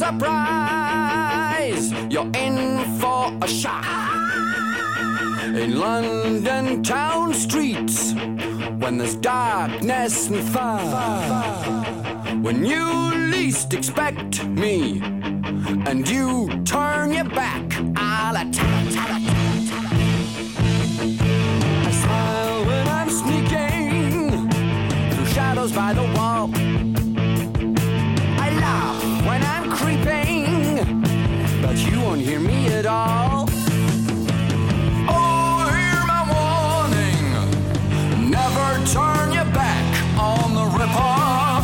surprise. You're in for a shock. In London town streets, when there's darkness and fire, when you least expect me, and you turn your back, I'll attack. I smile when I'm sneaking through shadows by the wall. I laugh when I'm creeping, but you won't hear me at all. Oh, hear my warning, never turn your back on the rip-off.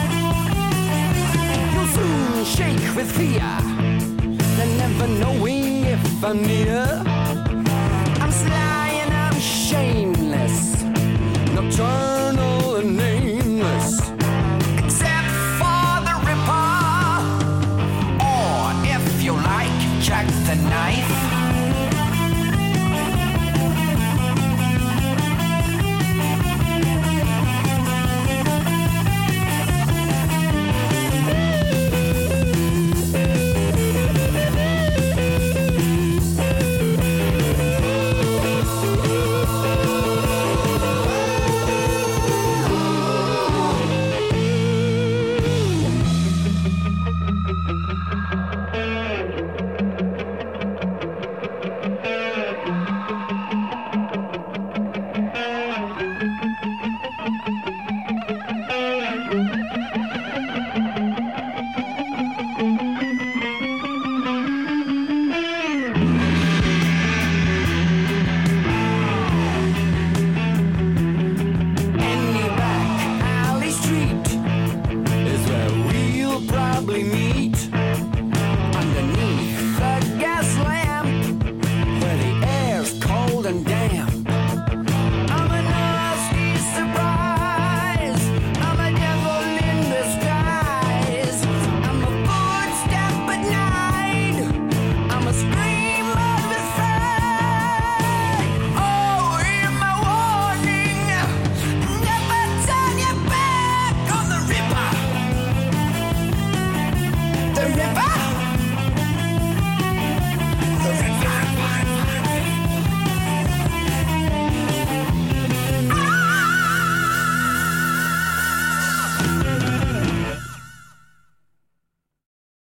You'll soon shake with fear, and never knowing if I'm near.